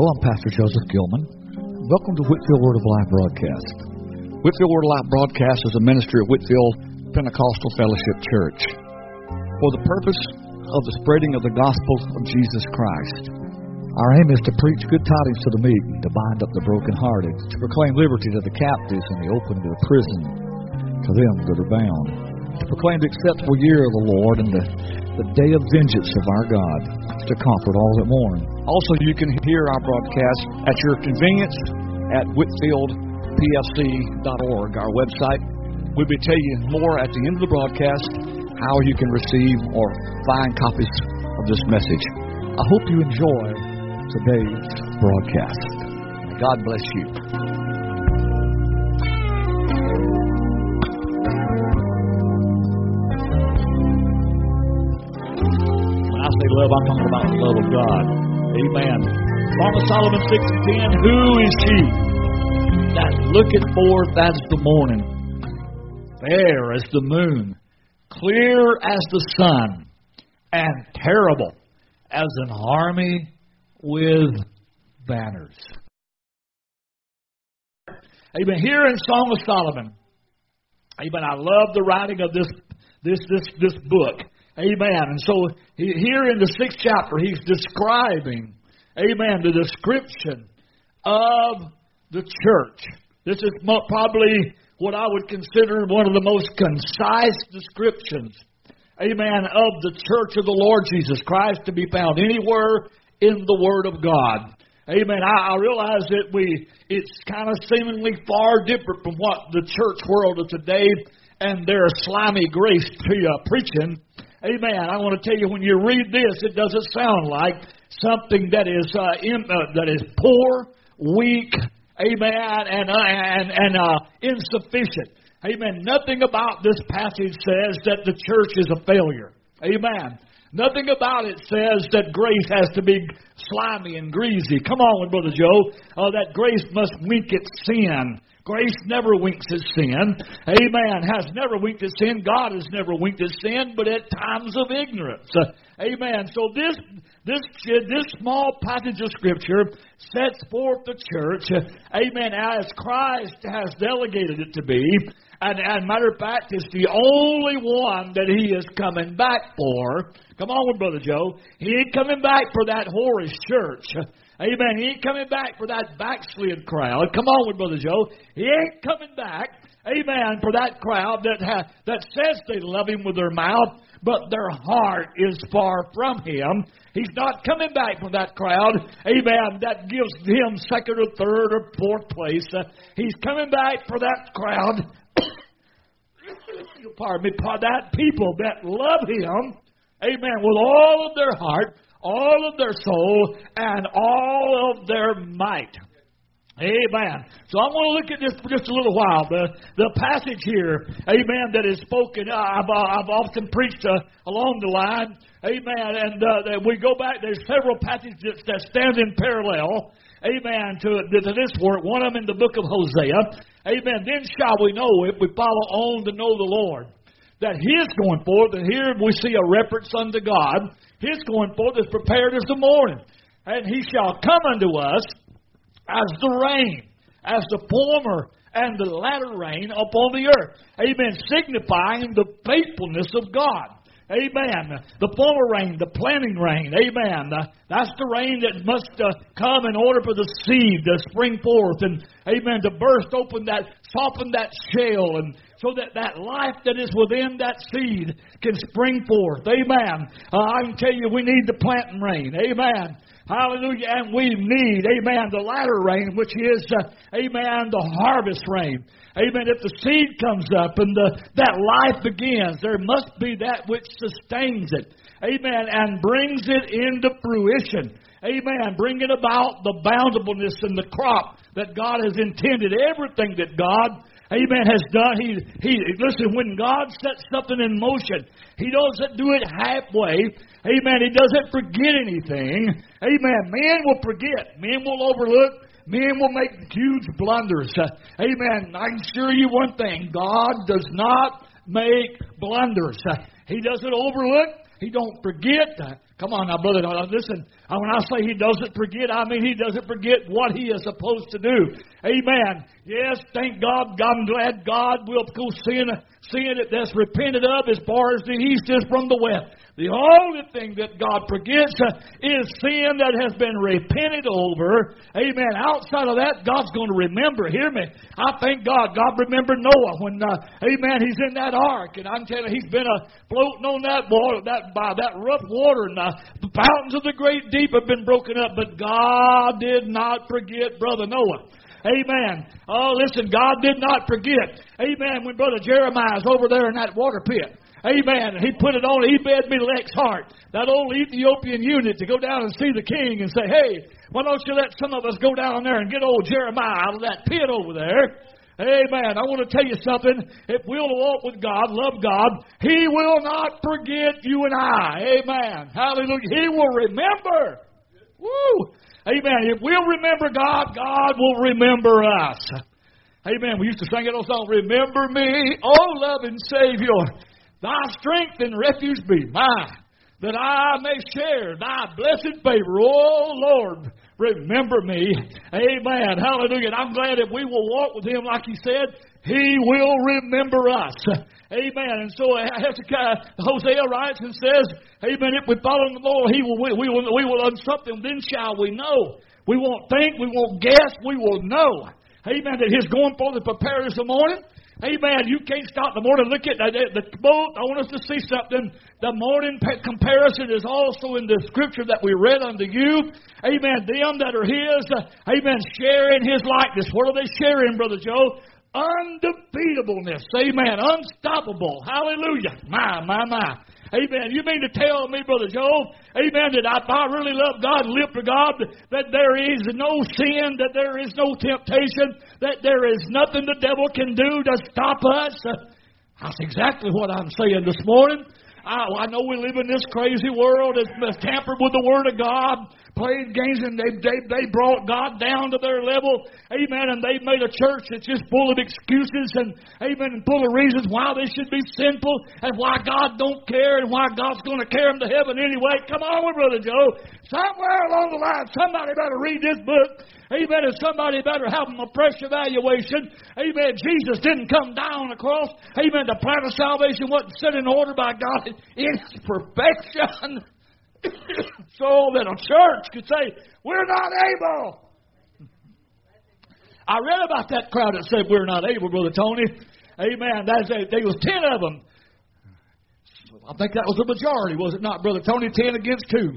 I'm Pastor Joseph Gilman. Welcome to Whitfield Word of Life broadcast. Whitfield Word of Life broadcast is a ministry of Whitfield Pentecostal Fellowship Church for the purpose of the spreading of the gospel of Jesus Christ. Our aim is to preach good tidings to the meek, to bind up the brokenhearted, to proclaim liberty to the captives and the opening of the prison to them that are bound, to proclaim the acceptable year of the Lord and the day of vengeance of our God, to comfort all that mourn. Also, you can hear our broadcast at your convenience at whitfieldpfc.org, our website. We'll be telling you more at the end of the broadcast how you can receive or find copies of this message. I hope you enjoy today's broadcast. God bless you. When I say love, I'm talking about the love of God. Amen. Song of Solomon 6:10. Who is she that looketh forth as the morning, fair as the moon, clear as the sun, and terrible as an army with banners? Amen. Here in Song of Solomon, amen, I love the writing of this book. Amen. And so here in the 6th chapter, he's describing, amen, the description of the church. This is probably what I would consider one of the most concise descriptions, amen, of the church of the Lord Jesus Christ to be found anywhere in the Word of God. Amen. I realize that it's kind of seemingly far different from what the church world of today and their slimy grace preaching. Amen. I want to tell you, when you read this, it doesn't sound like something that is poor, weak, amen, and insufficient. Amen. Nothing about this passage says that the church is a failure. Amen. Nothing about it says that grace has to be slimy and greasy. Come on, Brother Joe. That grace must wink at sin. Grace never winks at sin. Amen. Has never winked at sin. God has never winked at sin, but at times of ignorance. Amen. So this small passage of Scripture sets forth the church, amen, as Christ has delegated it to be. And matter of fact, it's the only one that He is coming back for. Come on, Brother Joe. He ain't coming back for that whorish church. Amen. He ain't coming back for that backslid crowd. Come on with Brother Joe. He ain't coming back, amen, for that crowd that says they love Him with their mouth, but their heart is far from Him. He's not coming back for that crowd, amen, that gives Him second or third or fourth place. He's coming back for that crowd, pardon me, for that people that love Him, amen, with all of their heart, all of their soul, and all of their might. Amen. So I'm going to look at this for just a little while. The passage here, amen, that is spoken, I've often preached along the line, amen, and we go back, there's several passages that stand in parallel, amen, to this work. One of them in the book of Hosea. Amen. Then shall we know, if we follow on to know the Lord, that His going forth, and here we see a reference unto God. His going forth is prepared as the morning, and He shall come unto us as the rain, as the former and the latter rain upon the earth. Amen. Signifying the faithfulness of God. Amen. The former rain, the planting rain. Amen. That's the rain that must come in order for the seed to spring forth and, amen, to burst open that, soften that shell, and so that life that is within that seed can spring forth. Amen. I can tell you, we need the planting rain. Amen. Hallelujah. And we need, amen, the latter rain, which is, amen, the harvest rain. Amen. If the seed comes up and that life begins, there must be that which sustains it. Amen. And brings it into fruition. Amen. Bringing about the bountifulness and the crop that God has intended. Everything that God, amen, has done. Listen, when God sets something in motion, He doesn't do it halfway. Amen. He doesn't forget anything. Amen. Men will forget. Men will overlook. Men will make huge blunders. Amen. I can assure you one thing. God does not make blunders. He doesn't overlook. He don't forget. Come on now, brother. Listen, when I say He doesn't forget, I mean He doesn't forget what He is supposed to do. Amen. Yes, thank God. I'm glad God will go seeing it that's repented of as far as the east is from the west. The only thing that God forgets is sin that has been repented over. Amen. Outside of that, God's going to remember. Hear me. I thank God. God remembered Noah when, amen, he's in that ark. And I'm telling you, he's been floating on that water, by that rough water. And the fountains of the great deep have been broken up. But God did not forget Brother Noah. Amen. Oh, listen, God did not forget. Amen. When Brother Jeremiah's over there in that water pit. Amen. He put it on Ebed-Melech's heart, that old Ethiopian eunuch, to go down and see the king and say, hey, why don't you let some of us go down there and get old Jeremiah out of that pit over there? Amen. I want to tell you something. If we'll walk with God, love God, He will not forget you and I. Amen. Hallelujah. He will remember. Woo. Amen. If we'll remember God, God will remember us. Amen. We used to sing that old song, Remember Me, O loving Savior. Thy strength and refuge be mine, that I may share thy blessed favor. Oh, Lord, remember me. Amen. Hallelujah. And I'm glad if we will walk with Him like He said, He will remember us. Amen. And so Hezekiah, Hosea writes and says, amen, if we follow the Lord, we will learn something, then shall we know. We won't think, we won't guess, we will know. Amen. That His going forth to prepare us the morning. Amen. You can't stop the morning. Look at the boat. I want us to see something. The morning comparison is also in the scripture that we read unto you. Amen. Them that are His, amen, share in His likeness. What are they sharing, Brother Joe? Undefeatableness. Amen. Unstoppable. Hallelujah. My. Amen. You mean to tell me, Brother Joe, amen, that if I really love God and live for God, that there is no sin, that there is no temptation, that there is nothing the devil can do to stop us? That's exactly what I'm saying this morning. I know we live in this crazy world that's tampered with the Word of God, played games, and they brought God down to their level. Amen. And they've made a church that's just full of excuses and, amen, and full of reasons why they should be sinful and why God don't care and why God's going to carry them to heaven anyway. Come on, Brother Joe. Somewhere along the line, somebody better read this book. Amen. And somebody better have a fresh evaluation. Amen. Jesus didn't come down on the cross. Amen. The plan of salvation wasn't set in order by God in its perfection. So that a church could say, we're not able. I read about that crowd that said we're not able, Brother Tony. Amen. There was 10 of them. I think that was the majority, was it not, Brother Tony? 10 against 2.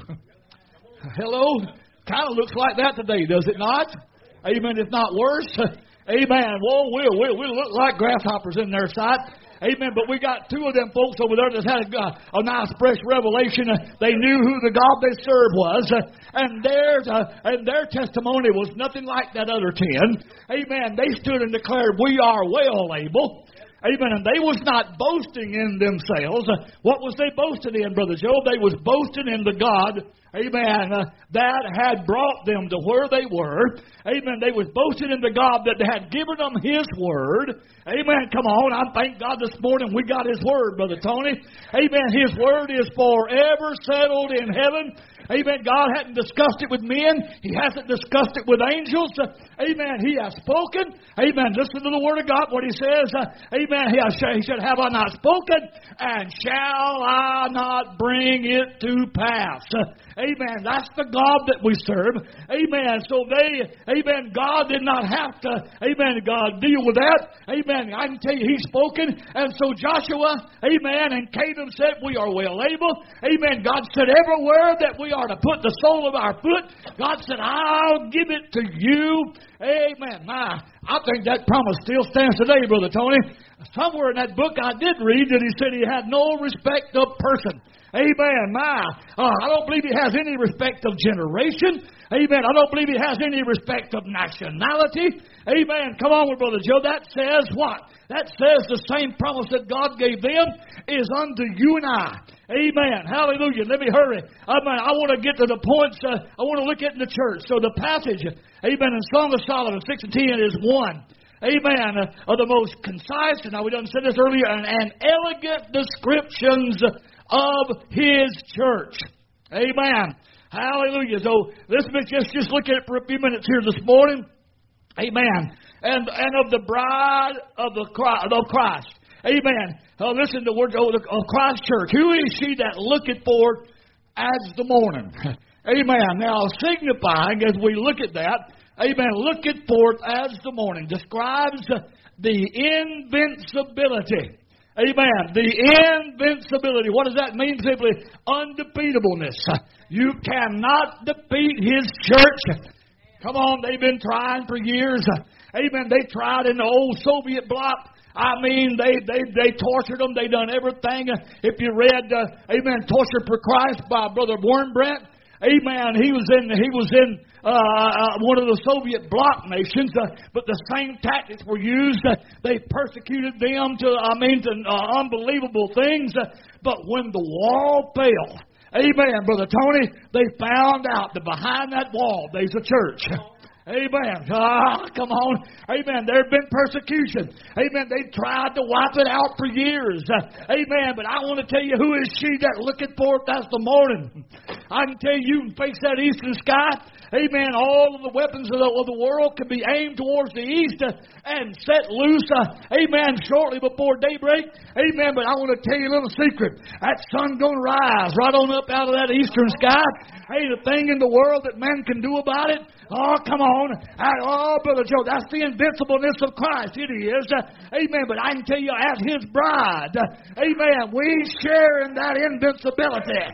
Hello? Kind of looks like that today, does it not? Amen. If not worse. Amen. Well, we'll look like grasshoppers in their sight. Amen. But we got 2 of them folks over there that had a nice fresh revelation. They knew who the God they served was. And their testimony was nothing like that other 10. Amen. They stood and declared, we are well able. Amen. And they was not boasting in themselves. What was they boasting in, Brother Joe? They was boasting in the God, amen, that had brought them to where they were. Amen. They was boasting in the God that had given them His Word. Amen. Come on. I thank God this morning we got His Word, Brother Tony. Amen. His Word is forever settled in heaven. Amen. God hadn't discussed it with men. He hasn't discussed it with angels. Amen. He has spoken. Amen. Listen to the Word of God, what He says. Amen. He said, have I not spoken? And shall I not bring it to pass? Amen. That's the God that we serve. Amen. So God did not have to, amen, God deal with that. Amen. I can tell you, He's spoken. And so Joshua, amen, and Caleb said, we are well able. Amen. God said, everywhere that we are to put the sole of our foot, God said, I'll give it to you. Amen. I think that promise still stands today, Brother Tony. Somewhere in that book I did read that He said He had no respect of person. Amen. I don't believe He has any respect of generation. Amen. I don't believe He has any respect of nationality. Amen. Come on, Brother Joe. That says what? That says the same promise that God gave them is unto you and I. Amen. Hallelujah. Let me hurry. Amen. I want to get to the points. I want to look at in the church. So the passage, amen, in Song of Solomon 6 and 10 is one. Amen. Of the most concise, and we done said this earlier, and elegant descriptions of His church. Amen. Hallelujah. So let's just look at it for a few minutes here this morning. Amen. And of the bride of Christ. Amen. Listen to the words of Christ Church. Who is she that looketh for as the morning? Amen. Now, signifying as we look at that, amen, looketh forth as the morning describes the invincibility. Amen. The invincibility. What does that mean? Simply undefeatableness. You cannot defeat His church. Come on, they've been trying for years. Amen. They tried in the old Soviet bloc. I mean, they tortured them. They done everything. If you read, amen, Torture for Christ by Brother Wurmbrand, amen, he was in one of the Soviet bloc nations, but the same tactics were used. They persecuted them to unbelievable things. But when the wall fell, amen, Brother Tony, they found out that behind that wall there's a church. Amen. Come on. Amen. There have been persecution. Amen. They tried to wipe it out for years. Amen. But I want to tell you, who is she that looketh forth as the morning? I can tell you can face that eastern sky. Amen. All of the weapons of the world can be aimed towards the east and set loose. Amen. Shortly before daybreak. Amen. But I want to tell you a little secret. That sun's going to rise right on up out of that eastern sky. Hey, the thing in the world that man can do about it. Oh, come on. Oh, Brother Joe, that's the invincibleness of Christ. It is. Amen. But I can tell you, as His bride, amen, we share in that invincibility.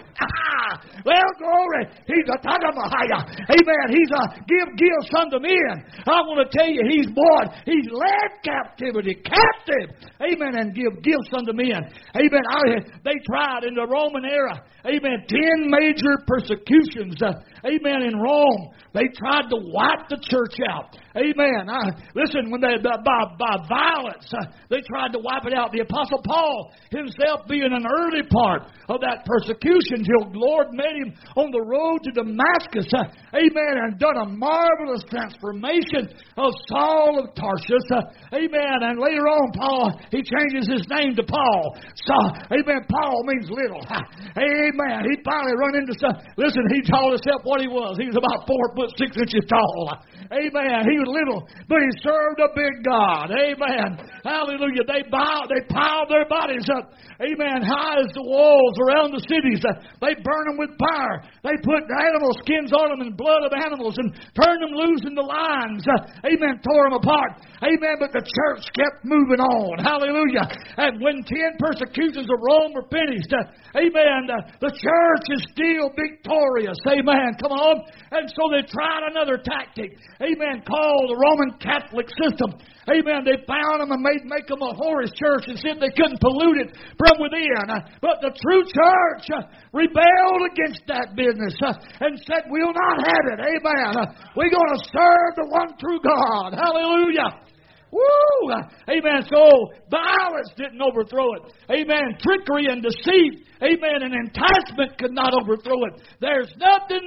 Well, glory. He's a Tagamahaya. Amen. He's a give gifts unto men. I want to tell you, He's led captivity captive. Amen. And give gifts unto men. Amen. They tried in the Roman era. Amen. 10 major persecutions. Amen. In Rome, they tried to wipe the church out. Amen. Listen, when they by violence, they tried to wipe it out. The Apostle Paul himself being an early part of that persecution till the Lord met him on the road to Damascus. Amen. And done a marvelous transformation of Saul of Tarsus. Amen. And later on, Paul, he changes his name to Paul. So, amen. Paul means little. Amen. He finally run into some. Listen, he told himself what he was. He was about 4'6" tall. Amen. He was little, but he served a big God. Amen. Hallelujah. They piled their bodies up. Amen. High as the walls around the cities. They burn them with fire. They put animal skins on them and blood of animals and turned them loose in the lines. Amen. Tore them apart. Amen. But the church kept moving on. Hallelujah. And when 10 persecutions of Rome were finished, amen, the church is still victorious. Amen. Come on. And so they tried another tactic. Amen. Called the Roman Catholic system. Amen. They found them and make them a whorish church and said they couldn't pollute it from within. But the true church rebelled against that business and said, we'll not have it. Amen. We're going to serve the one true God. Hallelujah. Woo! Amen. So violence didn't overthrow it. Amen. Trickery and deceit. Amen. And enticement could not overthrow it. There's nothing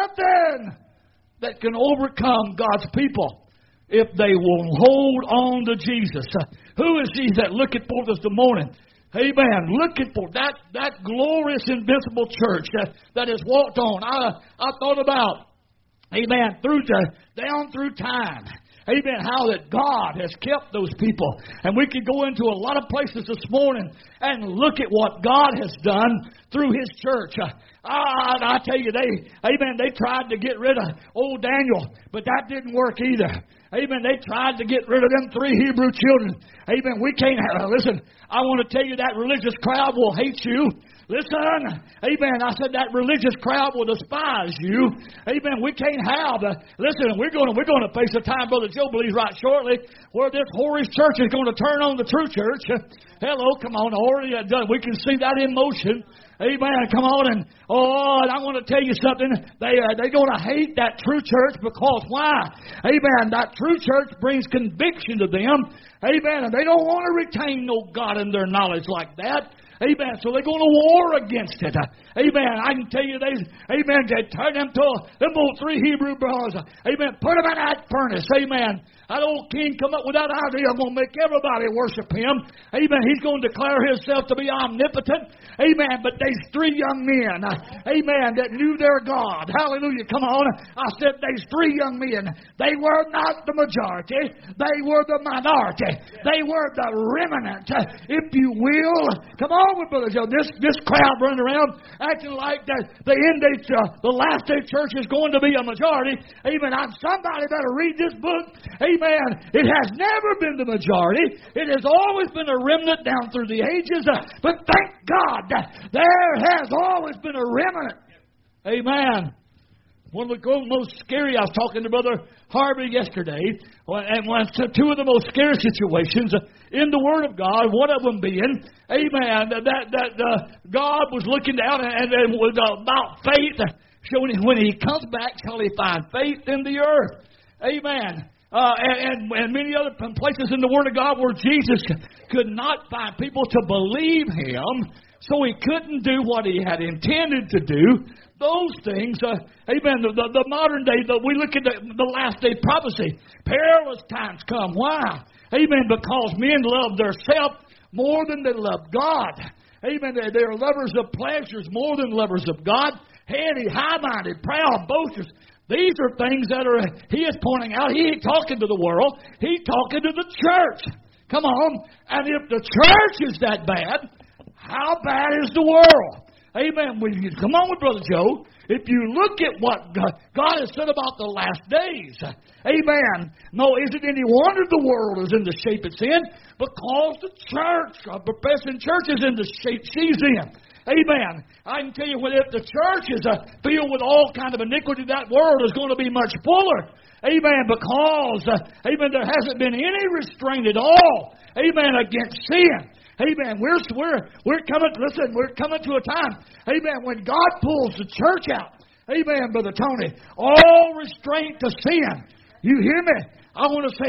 that can overcome God's people if they will hold on to Jesus. Who is He that looketh forth as the morning? Amen. Looking for that glorious, invincible church that has walked on. I thought about, amen, down through time. Amen. How that God has kept those people. And we could go into a lot of places this morning and look at what God has done through His church. I tell you, they tried to get rid of old Daniel, but that didn't work either. Amen. They tried to get rid of them 3 Hebrew children. Amen. We can't listen, I want to tell you that religious crowd will hate you. Listen, amen, I said that religious crowd will despise you. Amen, we can't have listen, we're going to face a time, Brother Joe believes right shortly, where this whorish church is going to turn on the true church. Hello, come on, already done. We can see that in motion. Amen, come on, and I want to tell you something. They're going to hate that true church because why? Amen, that true church brings conviction to them. Amen, and they don't want to retain no God in their knowledge like that. Amen. So they're going to war against it. Amen. I can tell you, amen, they turn them to them old 3 Hebrew brothers. Amen. Put them in that furnace. Amen. That old king come up with that idea. I'm going to make everybody worship him. Amen. He's going to declare himself to be omnipotent. Amen. But there's 3 young men. Amen. That knew their God. Hallelujah. Come on. I said there's 3 young men. They were not the majority. They were the minority. They were the remnant, if you will. Come on with Brother Joe. This crowd running around acting like that the last day church is going to be a majority. Amen. Somebody better read this book. Amen. It has never been the majority. It has always been a remnant down through the ages. But thank God, there has always been a remnant. Amen. One of the most scary, I was talking to Brother Harvey yesterday, and two of the most scary situations in the Word of God, one of them being, amen, that God was looking down and was about faith, showing when He comes back, shall He find faith in the earth. Amen. And many other places in the Word of God where Jesus could not find people to believe Him, so He couldn't do what He had intended to do. Those things, amen, the modern day, we look at the last day prophecy. Perilous times come. Why? Amen, because men love their self more than they love God. Amen, they're lovers of pleasures more than lovers of God. Heady, high-minded, proud, boasters. These are things that He is pointing out. He ain't talking to the world. He's talking to the church. Come on. And if the church is that bad, how bad is the world? Amen. Come on with Brother Joe. If you look at what God has said about the last days, amen. No, is it any wonder the world is in the shape it's in? Because the church, a professing church, is in the shape she's in. Amen. I can tell you, if the church is filled with all kind of iniquity, that world is going to be much fuller. Amen. Because, amen, there hasn't been any restraint at all. Amen. Against sin. Amen. We're coming. Listen, we're coming to a time. Amen. When God pulls the church out. Amen, Brother Tony. All restraint to sin. You hear me? I want to say,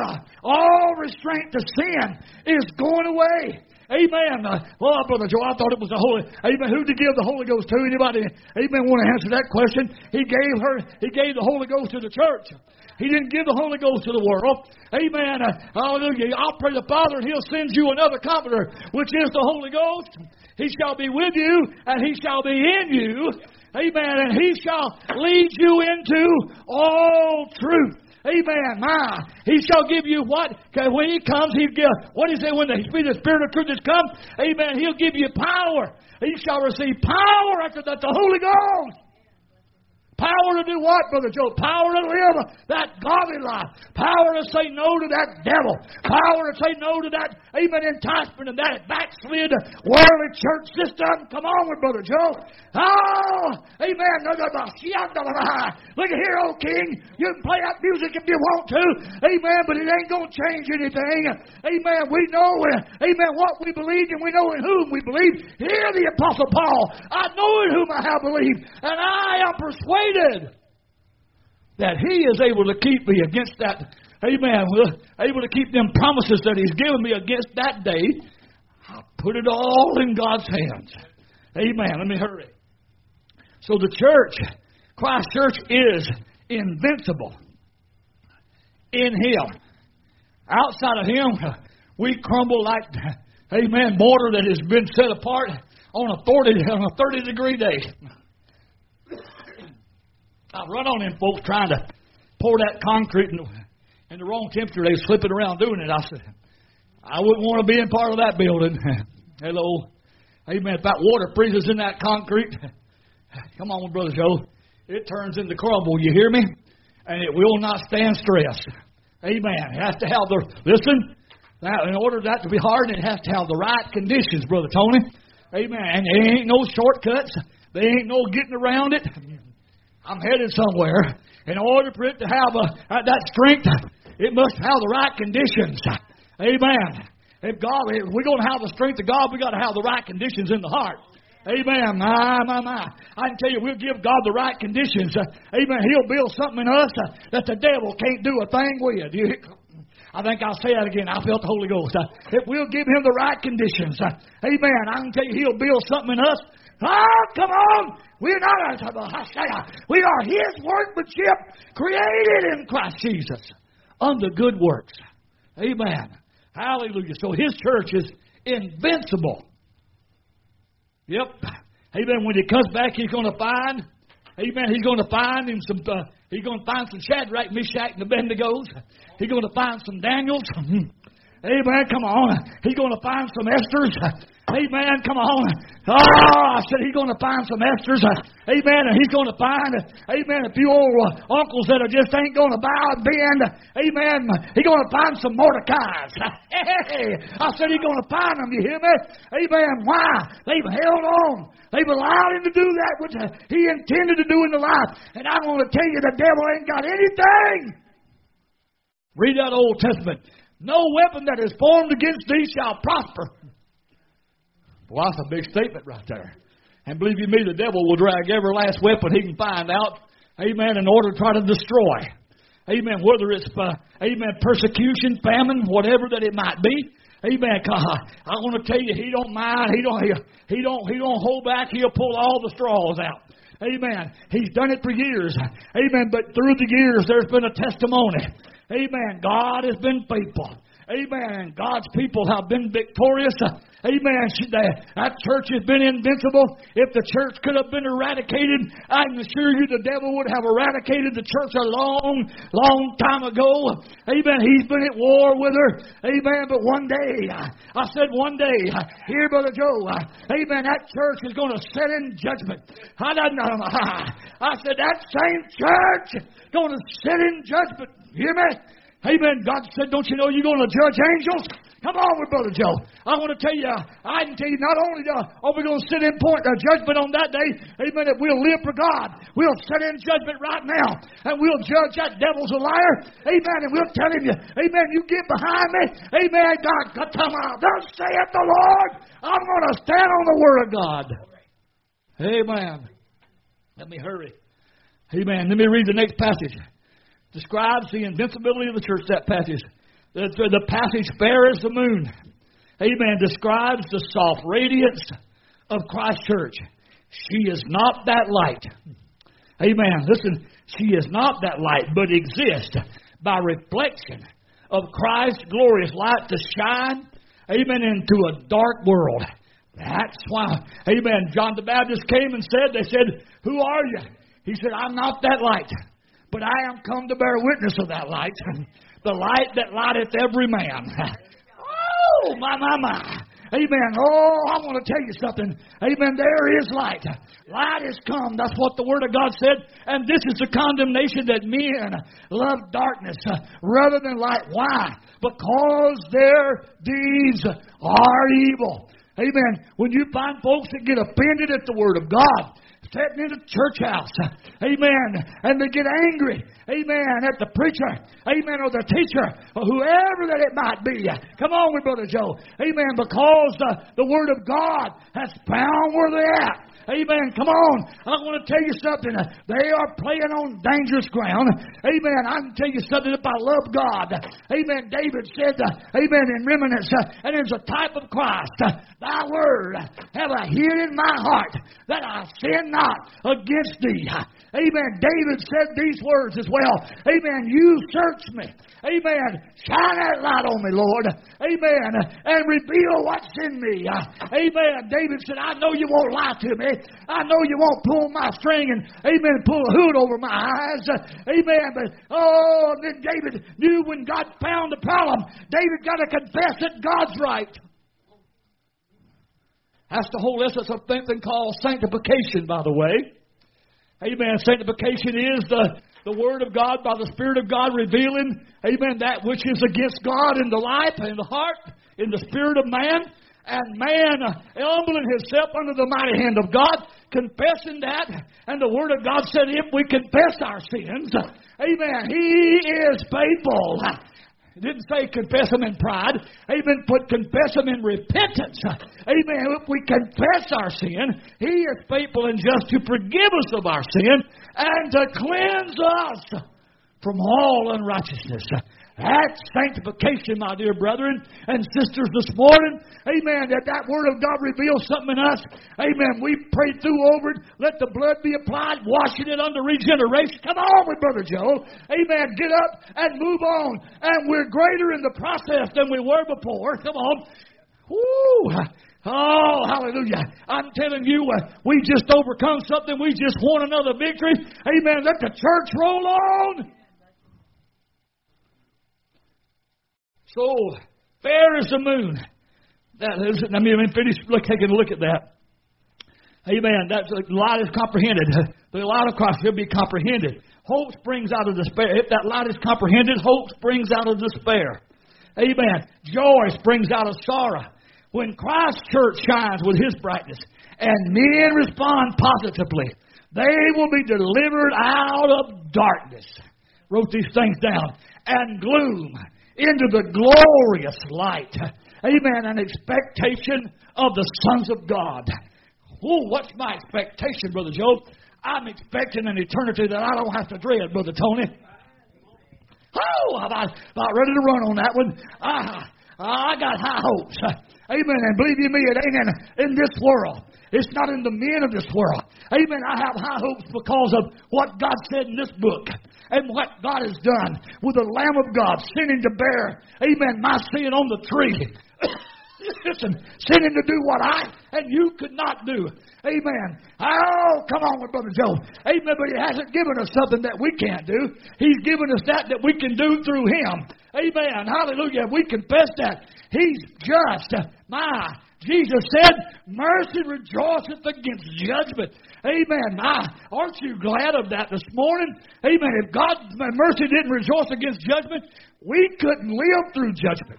all restraint to sin is going away. Amen. Well, Brother Joe, I thought it was the Holy. Amen. Who did he give the Holy Ghost to? Anybody? Amen. Want to answer that question? He gave the Holy Ghost to the church. He didn't give the Holy Ghost to the world. Amen. Hallelujah. I'll pray the Father, and He'll send you another Comforter, which is the Holy Ghost. He shall be with you, and He shall be in you. Amen. And He shall lead you into all truth. Amen. He shall give you what? When He comes, He'll give. What is it when the Spirit of truth has come? Amen. He'll give you power. You shall receive power after that, the Holy Ghost. Power to do what, Brother Joe? Power to live that godly life. Power to say no to that devil. Power to say no to that, amen, enticement and that backslid worldly church system. Come on with Brother Joe. Oh, amen. Look at here, old king. You can play that music if you want to. Amen, but it ain't going to change anything. Amen. We know, amen, what we believe, and we know in whom we believe. Hear the Apostle Paul. I know in whom I have believed, and I am persuaded that He is able to keep me against that. Amen. Able to keep them promises that He's given me against that day. I put it all in God's hands. Amen. Let me hurry. So the church, Christ Church, is invincible in Him. Outside of Him, we crumble like, amen, mortar that has been set apart on a 30-degree day. I run on them folks trying to pour that concrete in the wrong temperature. They slip it around doing it. I said, I wouldn't want to be in part of that building. Hello. Amen. If that water freezes in that concrete, come on, Brother Joe, it turns into crumble. You hear me? And it will not stand stress. Amen. It has to have listen, now, in order for that to be hard, it has to have the right conditions, Brother Tony. Amen. And there ain't no shortcuts. There ain't no getting around it. I'm headed somewhere. In order for it to have that strength, it must have the right conditions. Amen. If we're going to have the strength of God, we've got to have the right conditions in the heart. Amen. My. I can tell you, we'll give God the right conditions. Amen. He'll build something in us that the devil can't do a thing with. I think I'll say that again. I felt the Holy Ghost. If we'll give him the right conditions, amen, I can tell you he'll build something in us. Oh, come on. We're not we are his workmanship created in Christ Jesus unto good works. Amen. Hallelujah. So his church is invincible. Yep. Amen. When he comes back, he's going to find, amen, he's going to find him some, he's going to find some Shadrach, Meshach, and Abednego's. He's going to find some Daniels. Amen. Come on. He's going to find some Esthers. Amen. Come on. Oh, I said he's going to find some Esthers. Amen. And he's going to find, amen, a few old uncles that are just ain't going to bow and bend. Amen. He's going to find some Mordecai's. Hey, I said he's going to find them. You hear me? Amen. Why? They've held on. They've allowed him to do that which he intended to do in the life. And I want to tell you, the devil ain't got anything. Read that Old Testament. No weapon that is formed against thee shall prosper. Well, that's a big statement right there. And believe you me, the devil will drag every last weapon he can find out, amen, in order to try to destroy. Amen. Whether it's, amen, persecution, famine, whatever that it might be. Amen. I want to tell you, he don't mind. He don't hold back. He'll pull all the straws out. Amen. He's done it for years. Amen. But through the years, there's been a testimony. Amen. God has been faithful. Amen. God's people have been victorious. Amen. That church has been invincible. If the church could have been eradicated, I can assure you the devil would have eradicated the church a long, long time ago. Amen. He's been at war with her. Amen. But one day, I said one day, here, Brother Joe, amen, that church is going to sit in judgment. I said that same church is going to sit in judgment. You hear me? Amen. God said, don't you know you're going to judge angels? Come on with Brother Joe. I want to tell you, I can tell you, not only are we going to sit in judgment on that day, amen, that we'll live for God. We'll sit in judgment right now, and we'll judge that devil's a liar. Amen. And we'll tell him, amen, you get behind me. Amen. God, come on. Thus saith the Lord. I'm going to stand on the word of God. Amen. Let me hurry. Amen. Let me read the next passage. Describes the invincibility of the church, that passage. The passage fair as the moon. Amen. Describes the soft radiance of Christ's church. She is not that light. Amen. Listen, she is not that light, but exists by reflection of Christ's glorious light to shine, amen, into a dark world. That's why, amen, John the Baptist came and said, they said, who are you? He said, I'm not that light. But I am come to bear witness of that light, the light that lighteth every man. Oh, my. Amen. Oh, I want to tell you something. Amen. There is light. Light is come. That's what the Word of God said. And this is the condemnation that men love darkness rather than light. Why? Because their deeds are evil. Amen. When you find folks that get offended at the Word of God, sitting in the church house, amen, and they get angry, amen, at the preacher, amen, or the teacher, or whoever that it might be. Come on with Brother Joe, amen, because the Word of God has found where they're at. Amen. Come on. I want to tell you something. They are playing on dangerous ground. Amen. I can tell you something. If I love God, amen, David said, amen, in remnants, and it's a type of Christ. Thy word have I hid in my heart that I sin not against thee. Amen. David said these words as well. Amen. You search me. Amen. Shine that light on me, Lord. Amen. And reveal what's in me. Amen. David said, I know you won't lie to me. I know you won't pull my string and, amen, pull a hood over my eyes. Amen. But, then David knew when God found the problem, David got to confess that God's right. That's the whole essence of something called sanctification, by the way. Amen. Sanctification is the Word of God by the Spirit of God revealing, amen, that which is against God in the life, in the heart, in the spirit of man. And man humbling himself under the mighty hand of God, confessing that. And the Word of God said if we confess our sins, amen, He is faithful. It didn't say confess them in pride. Amen. But confess them in repentance. Amen. If we confess our sin, He is faithful and just to forgive us of our sin and to cleanse us from all unrighteousness. That's sanctification, my dear brethren and sisters, this morning. Amen. That Word of God reveals something in us. Amen. We prayed through over it. Let the blood be applied, washing it under regeneration. Come on with Brother Joe. Amen. Get up and move on. And we're greater in the process than we were before. Come on. Woo! Oh, hallelujah. I'm telling you, we just overcome something. We just won another victory. Amen. Let the church roll on. So, fair as the moon. That is, let me finish taking a look at that. Amen. That's the light is comprehended. The light of Christ will be comprehended. Hope springs out of despair. If that light is comprehended, hope springs out of despair. Amen. Joy springs out of sorrow. When Christ's church shines with His brightness and men respond positively, they will be delivered out of darkness. Wrote these things down. And gloom into the glorious light. Amen. An expectation of the sons of God. Oh, what's my expectation, Brother Joe? I'm expecting an eternity that I don't have to dread, Brother Tony. Oh, I'm about ready to run on that one. I got high hopes. Amen. And believe you me, it ain't in this world. It's not in the men of this world. Amen. I have high hopes because of what God said in this book and what God has done with the Lamb of God sending to bear, amen, my sin on the tree. Listen, sending to do what I and you could not do. Amen. Oh, come on with Brother Joe. Amen. But He hasn't given us something that we can't do. He's given us that we can do through Him. Amen. Hallelujah. We confess that He's just. Jesus said, mercy rejoiceth against judgment. Amen. Aren't you glad of that this morning? Amen. If God's mercy didn't rejoice against judgment, we couldn't live through judgment.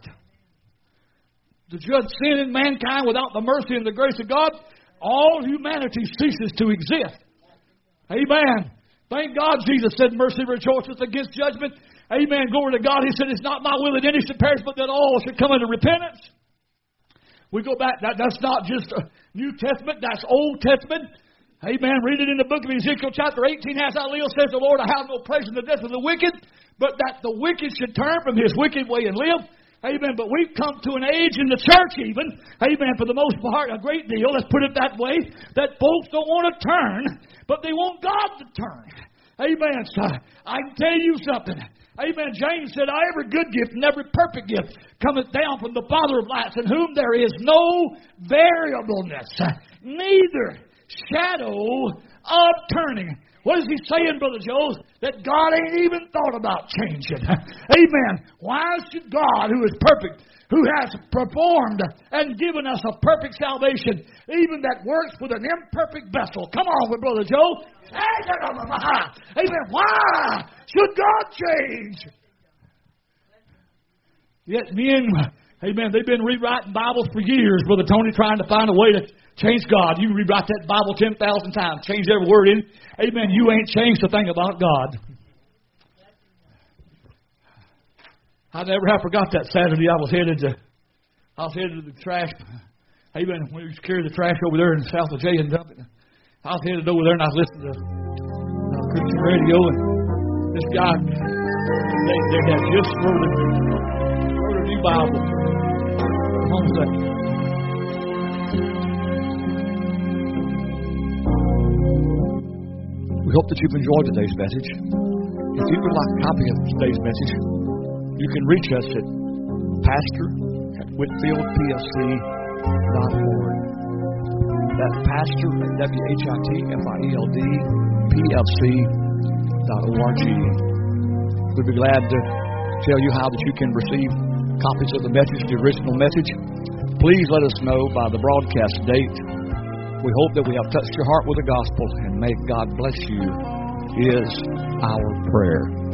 To judge sin in mankind without the mercy and the grace of God, all humanity ceases to exist. Amen. Thank God Jesus said, mercy rejoiceth against judgment. Amen. Glory to God. He said, it's not my will that any should perish, but that all should come into repentance. We go back. That's not just New Testament. That's Old Testament. Amen. Read it in the book of Ezekiel chapter 18. As I live, says the Lord, I have no pleasure in the death of the wicked, but that the wicked should turn from his wicked way and live. Amen. But we've come to an age in the church even, amen, for the most part, a great deal, let's put it that way, that folks don't want to turn, but they want God to turn. Amen. So I can tell you something. Amen. James said, every good gift and every perfect gift cometh down from the Father of lights, in whom there is no variableness, neither shadow of turning. What is he saying, Brother Joe? That God ain't even thought about changing. Amen. Why should God, who is perfect, who has performed and given us a perfect salvation, even that works with an imperfect vessel? Come on with Brother Joe. Amen. Why should God change? Yet men, amen, they've been rewriting Bibles for years, Brother Tony, trying to find a way to change God. You rewrite that Bible 10,000 times. Change every word in it. Amen. You ain't changed a thing about God. I never have forgot that Saturday I was headed to the trash. Amen. We used to carry the trash over there in south of Jay and dump it. I was headed over there and I was listening to Christian radio, and this guy, they had just wrote a new Bible. Hold on a second. We hope that you've enjoyed today's message. If you would like a copy of today's message, you can reach us at pastor@whitfieldplc.org. That's pastor at WHITFIELDPLC.org. We'd be glad to tell you how that you can receive copies of the message, the original message. Please let us know by the broadcast date. We hope that we have touched your heart with the gospel, and may God bless you is our prayer.